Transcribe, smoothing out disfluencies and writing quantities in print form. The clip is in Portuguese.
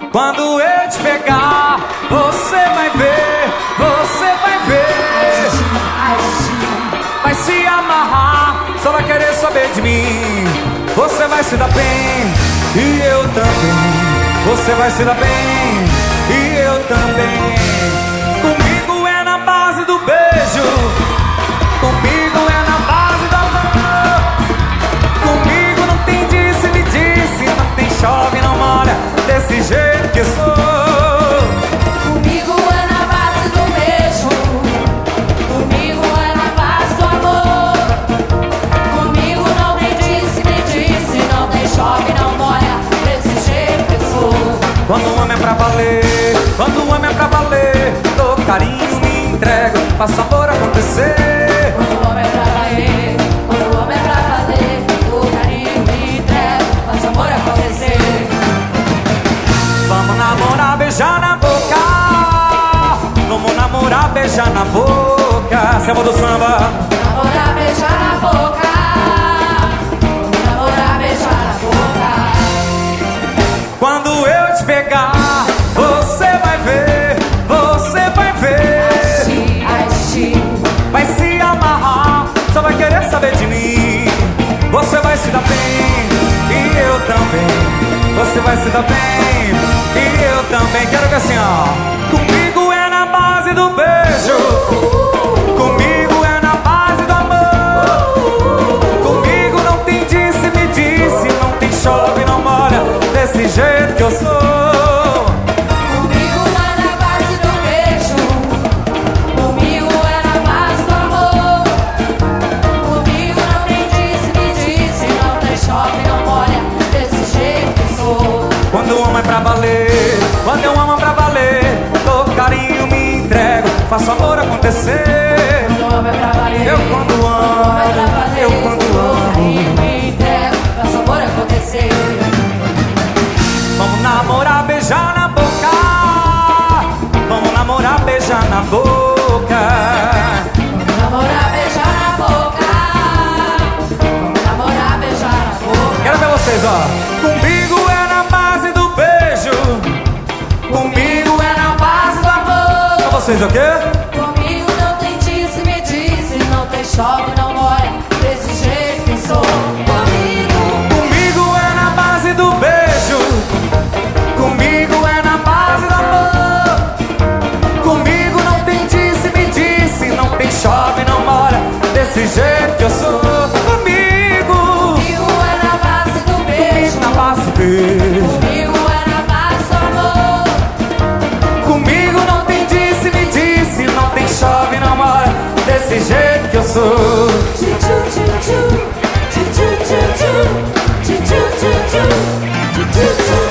Quando eu te pegar, você vai ver, você vai ver. Vai se amarrar, só vai querer saber de mim. Você vai se dar bem, e eu também. Você vai se dar bem, e eu também. Comigo é na base do beijo, comigo é na base do amor. Comigo não tem disse, me disse, não tem chove, não molha, desse jeito que eu sou. Comigo é na base do beijo, comigo é na base do amor. Comigo não tem disse, me disse, não tem chove, não molha, desse jeito que eu sou. Quando o homem é pra valer, quando o homem é pra valer, dou carinho, me entrego, faço amor acontecer. Quando o homem é pra valer, quando o homem é pra valer, dou carinho, me entrego, faço amor acontecer. Vamos namorar, beijar na boca. Vamos namorar, beijar na boca. Selva do samba. Namorar, beijar na boca. Vamos namorar, beijar na boca. Quando eu te pegar, você vai ver, você vai ver. Vai se amarrar, só vai querer saber de mim. Você vai se dar bem, e eu também. Você vai se dar bem, e eu também. Quero ver assim, ó. Comigo é na base do beijo, comigo é na base do amor. Comigo não tem disse, me disse, não tem chove, não molha, desse jeito que eu sou. Comigo é na base do beijo, comigo é na base do amor. Comigo não tem disse, me disse, não tem chove, não molha, desse jeito que sou. Quando eu amo é pra valer, quando eu amo é pra valer, dou carinho, me entrego, faço amor acontecer. Quando o homem é pra valer, Eu quando amo, é pra valer, eu quando dou amo. carinho, me entrego, faço amor acontecer. Vamos namorar, beijar na boca. Vamos namorar, beijar na boca. Namorar, beijar na boca. Vamos namorar, beijar na boca. Quero ver vocês, ó. Comigo é na base do beijo, comigo é na base do amor. Pra vocês, o quê? Comigo não tem disse, me disse, não tem chove, não molha, desse jeito que sou. Comigo é na base do beijo, comigo é na base do amor. Comigo não tem disse, me disse, não tem chove, não molha, desse jeito que eu sou. Comigo É na base do beijo, na base do beijo. comigo é na base do amor. Comigo não tem disse, me disse, não tem chove, não molha, desse jeito que eu sou. Tchu, tchu, tchu, tchu, tchu, tchu, tchu, tchu, tchu, tchu, tchu, tchu, tchu, tchu.